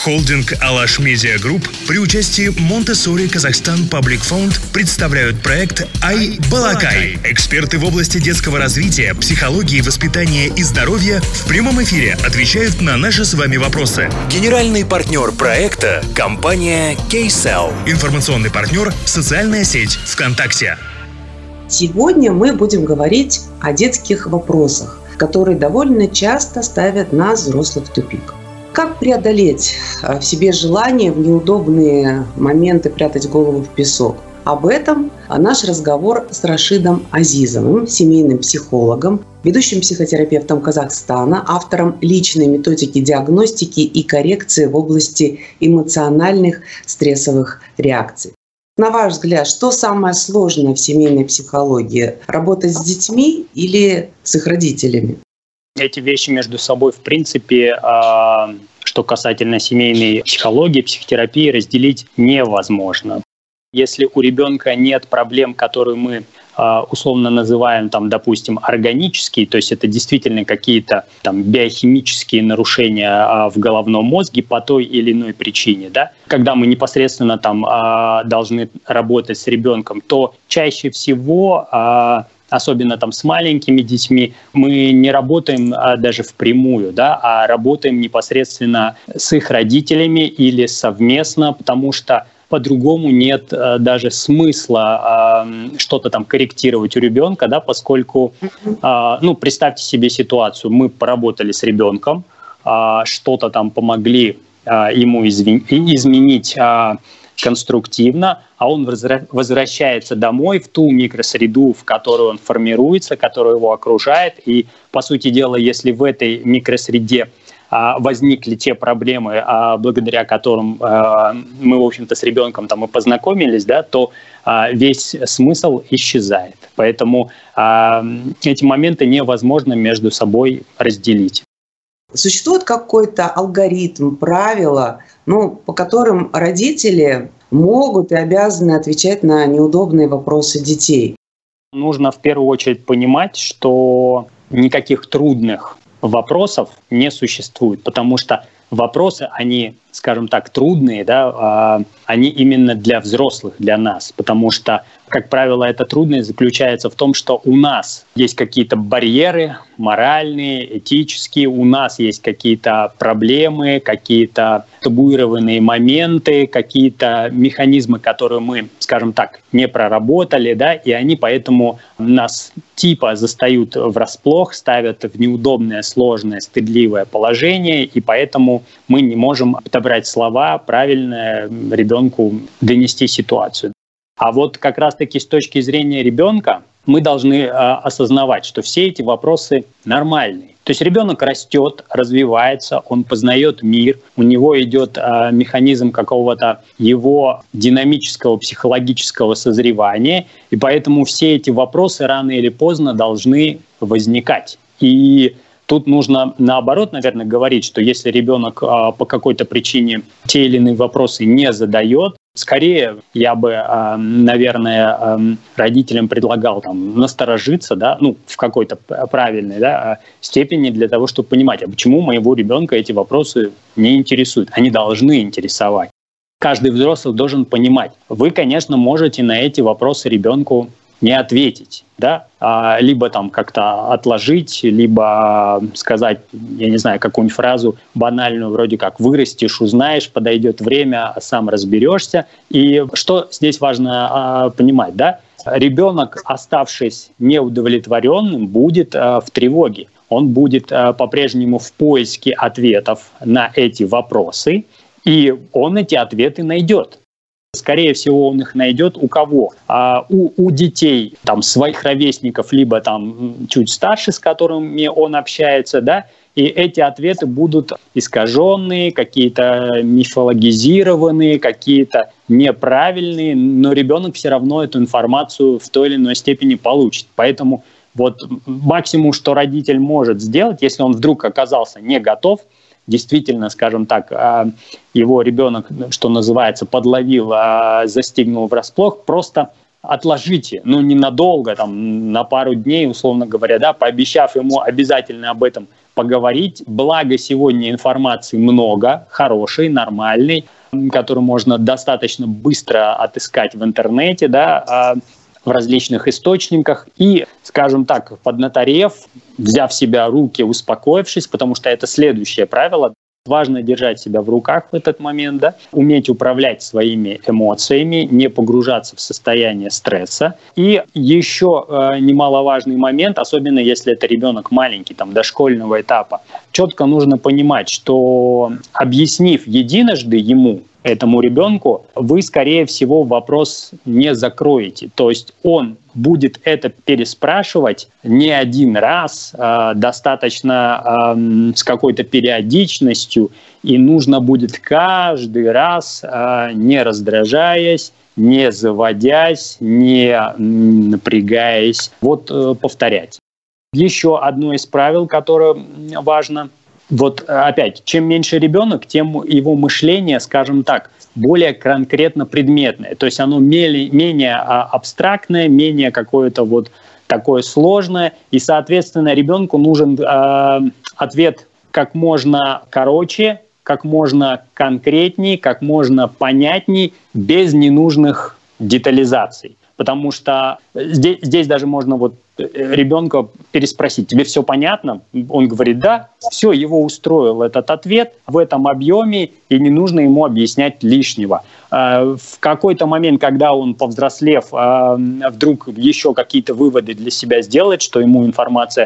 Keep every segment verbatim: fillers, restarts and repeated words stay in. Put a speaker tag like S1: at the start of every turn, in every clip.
S1: Холдинг «Алаш Медиа Групп» при участии Montessori Kazakhstan Public Fund представляют проект «Ай Балакай». Эксперты в области детского развития, психологии, воспитания и здоровья в прямом эфире отвечают на наши с вами вопросы. Генеральный партнер проекта – компания Кейсел. Информационный партнер – социальная сеть ВКонтакте.
S2: Сегодня мы будем говорить о детских вопросах, которые довольно часто ставят нас, взрослых, в тупик. Как преодолеть в себе желание в неудобные моменты прятать голову в песок? Об этом наш разговор с Рашидом Азизовым, семейным психологом, ведущим психотерапевтом Казахстана, автором личной методики диагностики и коррекции в области эмоциональных стрессовых реакций. На ваш взгляд, что самое сложное в семейной психологии? Работать с детьми или с их родителями?
S3: Эти вещи между собой, в принципе, что касательно семейной психологии, психотерапии, разделить невозможно. Если у ребенка нет проблем, которые мы условно называем, там, допустим, органические, то есть это действительно какие-то там биохимические нарушения в головном мозге по той или иной причине, да, когда мы непосредственно там должны работать с ребенком, то чаще всего особенно там с маленькими детьми, мы не работаем а, даже впрямую, да, а работаем непосредственно с их родителями или совместно, потому что по-другому нет а, даже смысла а, что-то там корректировать у ребенка, да, поскольку, а, ну, представьте себе ситуацию, мы поработали с ребенком, а, что-то там помогли а, ему изви- изменить а, конструктивно, а он возвращается домой в ту микросреду, в которой он формируется, которая его окружает. И, по сути дела, если в этой микросреде а, возникли те проблемы, а, благодаря которым а, мы, в общем-то, с ребенком там и познакомились, да, то а, весь смысл исчезает. Поэтому а, эти моменты невозможно между собой разделить.
S2: Существует какой-то алгоритм, правила, ну, по которым родители могут и обязаны отвечать на неудобные вопросы детей?
S3: Нужно в первую очередь понимать, что никаких трудных вопросов не существует, потому что вопросы, они, скажем так, трудные, да, они именно для взрослых, для нас, потому что, как правило, эта трудность заключается в том, что у нас есть какие-то барьеры моральные, этические, у нас есть какие-то проблемы, какие-то табуированные моменты, какие-то механизмы, которые мы, скажем так, не проработали, да, и они поэтому нас типа застают врасплох, ставят в неудобное, сложное, стыдливое положение, и поэтому мы не можем подобрать слова, правильно ребенку донести ситуацию. А вот как раз-таки с точки зрения ребенка мы должны э, осознавать, что все эти вопросы нормальные. То есть ребенок растет, развивается, он познает мир, у него идет э, механизм какого-то его динамического психологического созревания, и поэтому все эти вопросы рано или поздно должны возникать. И тут нужно наоборот, наверное, говорить, что если ребенок э, по какой-то причине те или иные вопросы не задает, скорее я бы, э, наверное, э, родителям предлагал там насторожиться, да, ну, в какой-то правильной, да, степени для того, чтобы понимать, а почему моего ребенка эти вопросы не интересуют. Они должны интересовать. Каждый взрослый должен понимать. Вы, конечно, можете на эти вопросы ребенку не ответить, да, а, либо там как-то отложить, либо сказать, я не знаю, какую-нибудь фразу банальную, вроде как «вырастешь, узнаешь, подойдет время, сам разберешься». И что здесь важно а, понимать, да, ребенок, оставшись неудовлетворенным, будет а, в тревоге. Он будет а, по-прежнему в поиске ответов на эти вопросы, и он эти ответы найдет. Скорее всего, он их найдет у кого? А, у, у детей, там, своих ровесников, либо там чуть старше, с которыми он общается, да, и эти ответы будут искаженные, какие-то мифологизированные, какие-то неправильные, но ребенок все равно эту информацию в той или иной степени получит. Поэтому вот максимум, что родитель может сделать, если он вдруг оказался не готов, действительно, скажем так, его ребенок, что называется, подловил, застигнул врасплох, просто отложите, ну, ненадолго, там, на пару дней, условно говоря, да, пообещав ему обязательно об этом поговорить. Благо сегодня информации много, хорошей, нормальной, которую можно достаточно быстро отыскать в интернете, да, в различных источниках. И, скажем так, поднаторев, взяв себя в руки, успокоившись, потому что это следующее правило. Важно держать себя в руках в этот момент, да, уметь управлять своими эмоциями, не погружаться в состояние стресса. И еще э, немаловажный момент, особенно если это ребенок маленький, там, дошкольного этапа, четко нужно понимать, что объяснив единожды ему, этому ребенку, вы, скорее всего, вопрос не закроете. То есть он будет это переспрашивать не один раз, э, достаточно э, с какой-то периодичностью, и нужно будет каждый раз, э, не раздражаясь, не заводясь, не напрягаясь, вот э, повторять. Еще одно из правил, которое важно. Вот опять, чем меньше ребенок, тем его мышление, скажем так, более конкретно предметное. То есть оно менее, менее абстрактное, менее какое-то вот такое сложное. И, соответственно, ребенку нужен э, ответ как можно короче, как можно конкретней, как можно понятней, без ненужных детализаций. Потому что здесь, здесь даже можно вот ребенка переспросить: тебе все понятно? Он говорит да, все, его устроил этот ответ в этом объеме, и не нужно ему объяснять лишнего. В какой-то момент, когда он, повзрослев, вдруг еще какие-то выводы для себя сделает, что ему информация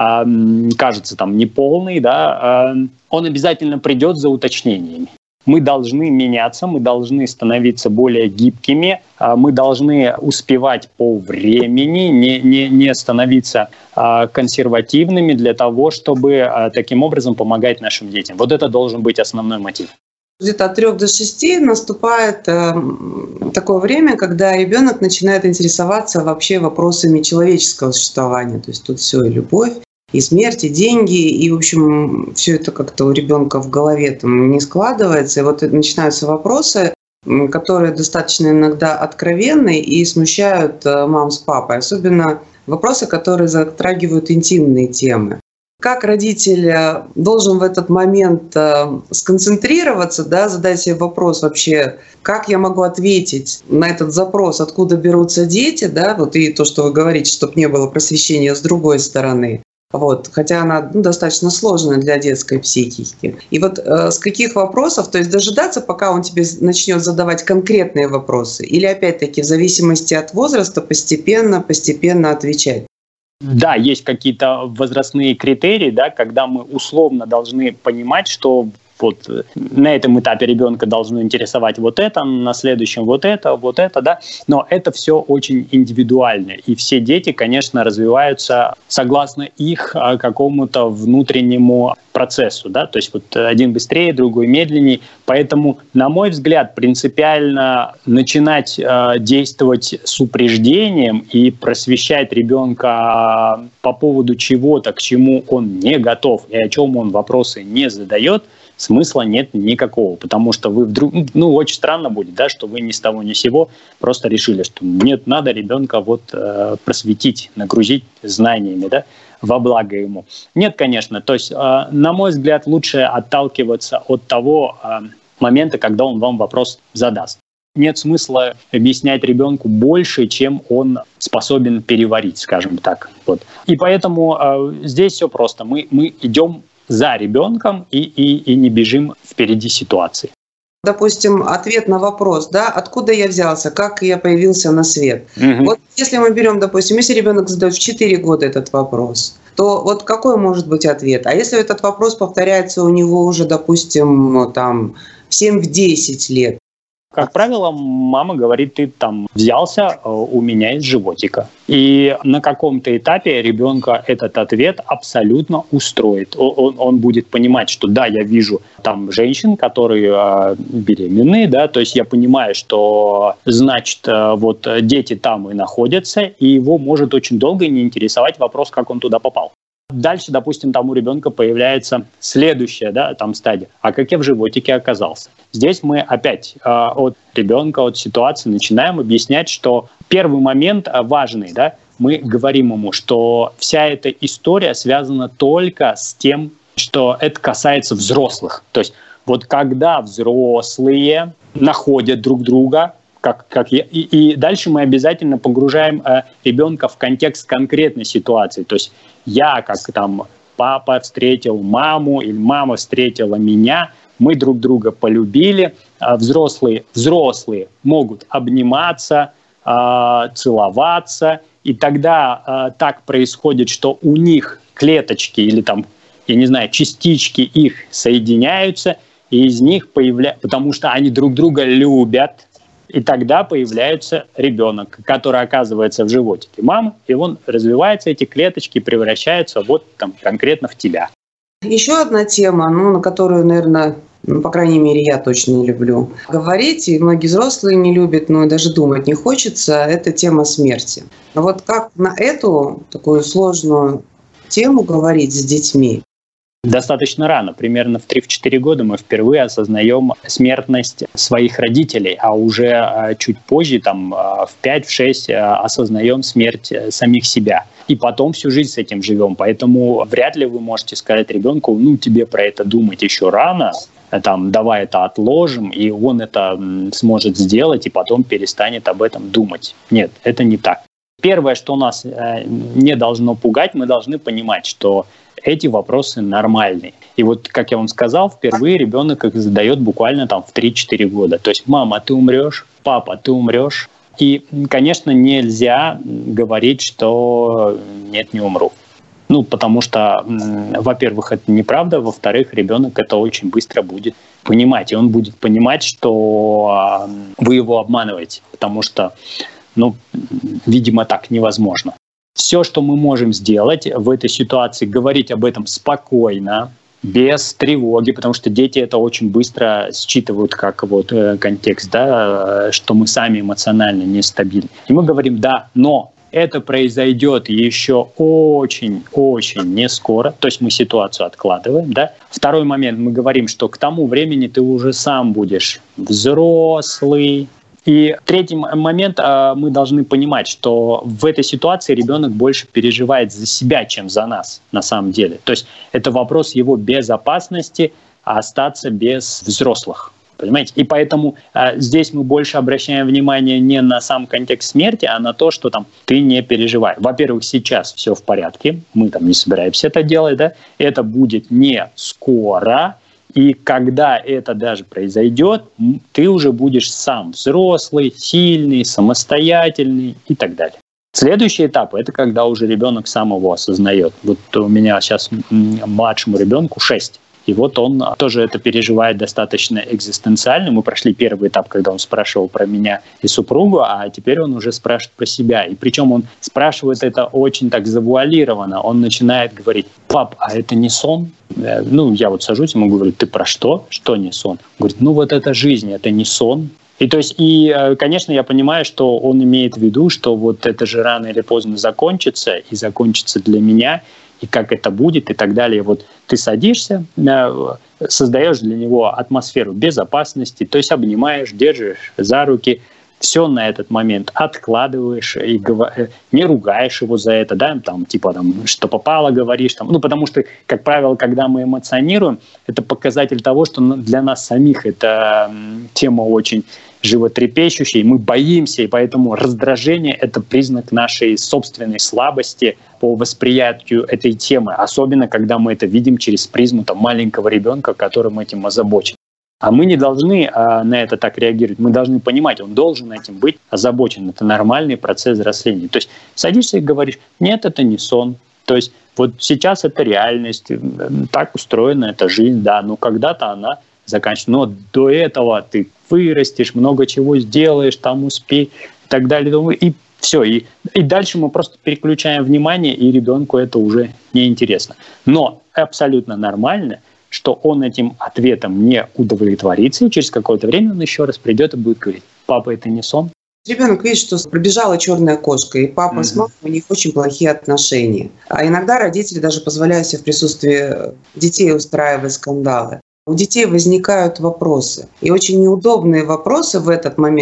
S3: кажется там неполной, да, он обязательно придет за уточнениями. Мы должны меняться, мы должны становиться более гибкими, мы должны успевать по времени, не, не, не становиться консервативными для того, чтобы таким образом помогать нашим детям. Вот это должен быть основной мотив.
S2: Где-то от трех до шести наступает э, такое время, когда ребенок начинает интересоваться вообще вопросами человеческого существования. То есть тут все и любовь, и смерть, и деньги, и, в общем, все это как-то у ребенка в голове там не складывается. И вот начинаются вопросы, которые достаточно иногда откровенны и смущают мам с папой. Особенно вопросы, которые затрагивают интимные темы. Как родитель должен в этот момент сконцентрироваться, да, задать себе вопрос вообще, как я могу ответить на этот запрос, откуда берутся дети, да, вот и то, что вы говорите, чтобы не было просвещения с другой стороны. Вот, хотя она ну, достаточно сложная для детской психики. И вот э, с каких вопросов, то есть дожидаться, пока он тебе начнет задавать конкретные вопросы, или опять-таки в зависимости от возраста постепенно, постепенно отвечать?
S3: Да, есть какие-то возрастные критерии, да, когда мы условно должны понимать, что вот на этом этапе ребенка должно интересовать вот это, на следующем вот это, вот это, да. Но это все очень индивидуально. И все дети, конечно, развиваются согласно их какому-то внутреннему процессу, да. То есть вот один быстрее, другой медленнее. Поэтому, на мой взгляд, принципиально начинать э, действовать с упреждением и просвещать ребенка по поводу чего-то, к чему он не готов и о чем он вопросы не задает, смысла нет никакого, потому что вы вдруг, ну, очень странно будет, да, что вы ни с того ни с сего просто решили, что нет, надо ребенка вот э, просветить, нагрузить знаниями, да, во благо ему. Нет, конечно, то есть, э, на мой взгляд, лучше отталкиваться от того э, момента, когда он вам вопрос задаст. Нет смысла объяснять ребенку больше, чем он способен переварить, скажем так. Вот. И поэтому э, здесь все просто. Мы, мы идем за ребенком и, и, и не бежим впереди ситуации.
S2: Допустим, ответ на вопрос, да, откуда я взялся, как я появился на свет. Угу. Вот если мы берем, допустим, если ребенок задает в четыре года этот вопрос, то вот какой может быть ответ? А если этот вопрос повторяется у него уже, допустим, там, в семь-десять лет?
S3: Как правило, мама говорит, ты там взялся у меня из животика. И на каком-то этапе ребенка этот ответ абсолютно устроит. Он, он будет понимать, что да, я вижу там женщин, которые э, беременны, да, то есть я понимаю, что значит вот дети там и находятся, и его может очень долго не интересовать вопрос, как он туда попал. Дальше, допустим, там у ребенка появляется следующая, да, там стадия. А как я в животике оказался? Здесь мы опять э, от ребенка, от ситуации начинаем объяснять, что первый момент важный, да, мы говорим ему, что вся эта история связана только с тем, что это касается взрослых. То есть вот когда взрослые находят друг друга, как, как я, и, и дальше мы обязательно погружаем э, ребенка в контекст конкретной ситуации. То есть я, как там папа встретил маму или мама встретила меня, мы друг друга полюбили, э, взрослые, взрослые могут обниматься, э, целоваться, и тогда э, так происходит, что у них клеточки или там, я не знаю, частички их соединяются, и из них появляются, потому что они друг друга любят, и тогда появляется ребенок, который оказывается в животике мамы, и он развивается, эти клеточки превращаются вот там конкретно в тебя.
S2: Еще одна тема, ну, на которую, наверное, ну, по крайней мере, я точно не люблю говорить, и многие взрослые не любят, но даже думать не хочется, это тема смерти. А вот как на эту такую сложную тему говорить с детьми?
S3: Достаточно рано, примерно в три-четыре года мы впервые осознаем смертность своих родителей, а уже чуть позже, там, в пять-шесть, осознаем смерть самих себя. И потом всю жизнь с этим живем. Поэтому вряд ли вы можете сказать ребенку, ну, тебе про это думать еще рано, там, давай это отложим, и он это сможет сделать, и потом перестанет об этом думать. Нет, это не так. Первое, что нас не должно пугать, мы должны понимать, что эти вопросы нормальные. И вот, как я вам сказал, впервые ребенок их задает буквально там в три-четыре года. То есть, мама, ты умрешь, папа, ты умрешь. И, конечно, нельзя говорить, что нет, не умру. Ну, потому что, во-первых, это неправда, во-вторых, ребенок это очень быстро будет понимать. И он будет понимать, что вы его обманываете, потому что, ну, видимо, так невозможно. Все, что мы можем сделать в этой ситуации, говорить об этом спокойно, без тревоги, потому что дети это очень быстро считывают как вот контекст, да, что мы сами эмоционально нестабильны. И мы говорим, да, но это произойдет еще очень-очень не скоро, то есть мы ситуацию откладываем, да. Второй момент, мы говорим, что к тому времени ты уже сам будешь взрослый. И третий момент, мы должны понимать, что в этой ситуации ребенок больше переживает за себя, чем за нас на самом деле. То есть это вопрос его безопасности, остаться без взрослых. Понимаете? И поэтому э, здесь мы больше обращаем внимание не на сам контекст смерти, а на то, что там ты не переживай. Во-первых, сейчас все в порядке, мы там не собираемся это делать, да? Это будет не скоро. И когда это даже произойдет, ты уже будешь сам взрослый, сильный, самостоятельный и так далее. Следующий этап – это когда уже ребенок сам его осознает. Вот у меня сейчас младшему ребенку шесть. И вот он тоже это переживает достаточно экзистенциально. Мы прошли первый этап, когда он спрашивал про меня и супругу, а теперь он уже спрашивает про себя. И причем он спрашивает это очень так завуалированно. Он начинает говорить: пап, а это не сон? Ну, я вот сажусь, ему говорю: ты про что? Что не сон? Говорит: ну вот это жизнь, это не сон. И то есть, и, конечно, я понимаю, что он имеет в виду, что вот это же рано или поздно закончится, и закончится для меня, и как это будет, и так далее. Вот ты садишься, создаешь для него атмосферу безопасности, то есть обнимаешь, держишь за руки, все на этот момент откладываешь и не ругаешь его за это, да, там, типа, там, что попало, говоришь, там, ну, потому что, как правило, когда мы эмоционируем, это показатель того, что для нас самих эта тема очень животрепещущая, мы боимся, и поэтому раздражение – это признак нашей собственной слабости по восприятию этой темы, особенно когда мы это видим через призму там, маленького ребенка, которым этим озабочен. А мы не должны а, на это так реагировать. Мы должны понимать, он должен этим быть озабочен. Это нормальный процесс взросления. То есть садишься и говоришь: нет, это не сон. То есть вот сейчас это реальность, так устроена эта жизнь, да, но когда-то она заканчивается. Но до этого ты вырастешь, много чего сделаешь, там успей и так далее. И все. И, и дальше мы просто переключаем внимание, и ребенку это уже неинтересно. Но абсолютно нормально, что он этим ответом не удовлетворится, и через какое-то время он еще раз придет и будет говорить: папа, это не сон.
S2: Ребенок видит, что пробежала черная кошка, и папа mm-hmm. с мамой, у них очень плохие отношения. А иногда родители даже позволяют себе в присутствии детей устраивать скандалы. У детей возникают вопросы. И очень неудобные вопросы в этот момент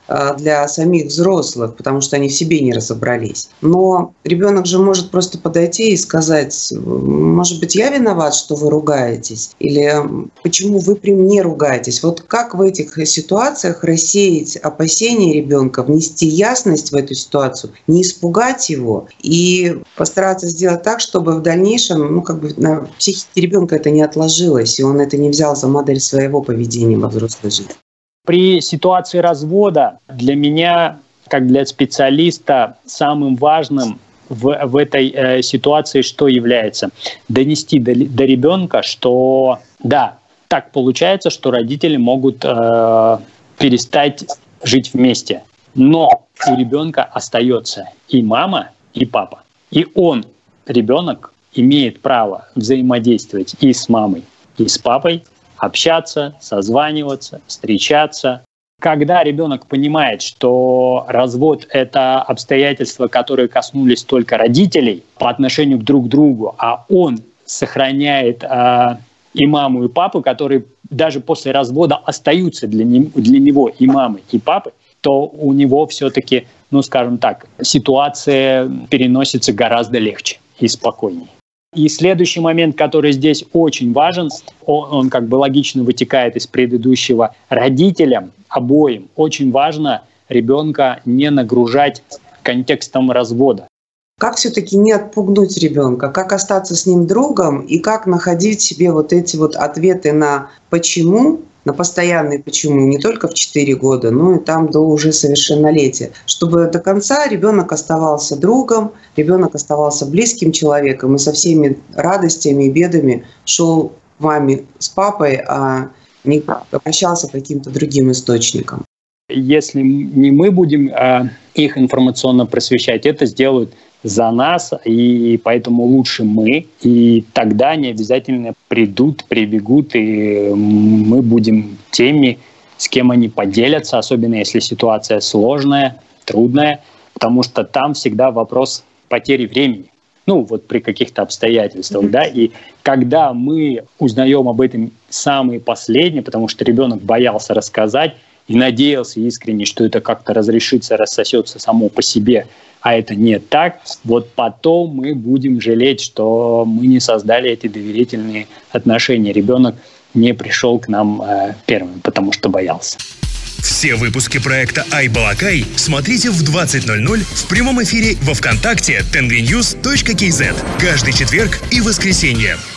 S2: для самих взрослых, потому что они в себе не разобрались. Но ребенок же может просто подойти и сказать: может быть, я виноват, что вы ругаетесь? Или почему вы при мне ругаетесь? Вот как в этих ситуациях рассеять опасения ребенка, внести ясность в эту ситуацию, не испугать его и постараться сделать так, чтобы в дальнейшем, ну, как бы на психике ребенка это не отложилось, и он это не взял за модель своего поведения во взрослой жизни.
S3: При ситуации развода для меня, как для специалиста, самым важным в, в этой э, ситуации что является? Донести до, до ребенка, что да, так получается, что родители могут э, перестать жить вместе, но у ребенка остается и мама, и папа. И он, ребенок, имеет право взаимодействовать и с мамой, и с папой, общаться, созваниваться, встречаться. Когда ребенок понимает, что развод – это обстоятельства, которые коснулись только родителей по отношению друг к другу, а он сохраняет э, и маму, и папу, которые даже после развода остаются для, не, для него и мамы, и папы, то у него все-таки, ну скажем так, ситуация переносится гораздо легче и спокойнее. И следующий момент, который здесь очень важен, он, он как бы логично вытекает из предыдущего. Родителям обоим очень важно ребенка не нагружать контекстом развода.
S2: Как все-таки не отпугнуть ребенка, как остаться с ним другом и как находить себе вот эти вот ответы на «почему», на постоянные «почему» не только в четыре года, но и там до уже совершеннолетия, чтобы до конца ребенок оставался другом, ребенок оставался близким человеком и со всеми радостями и бедами шел к маме с папой, а не обращался к каким-то другим источникам.
S3: Если не мы будем э, их информационно просвещать, это сделают за нас, и поэтому лучше мы, и тогда они обязательно придут, прибегут, и мы будем теми, с кем они поделятся, особенно если ситуация сложная, трудная, потому что там всегда вопрос потери времени, ну вот при каких-то обстоятельствах, mm-hmm. да, и когда мы узнаем об этом самые последние, потому что ребенок боялся рассказать и надеялся искренне, что это как-то разрешится, рассосется само по себе, а это не так, вот потом мы будем жалеть, что мы не создали эти доверительные отношения. Ребенок не пришел к нам э, первым, потому что боялся.
S1: Все выпуски проекта iBalakay смотрите в двадцать ноль ноль в прямом эфире во ВКонтакте тенгриньюз точка кей зет каждый четверг и воскресенье.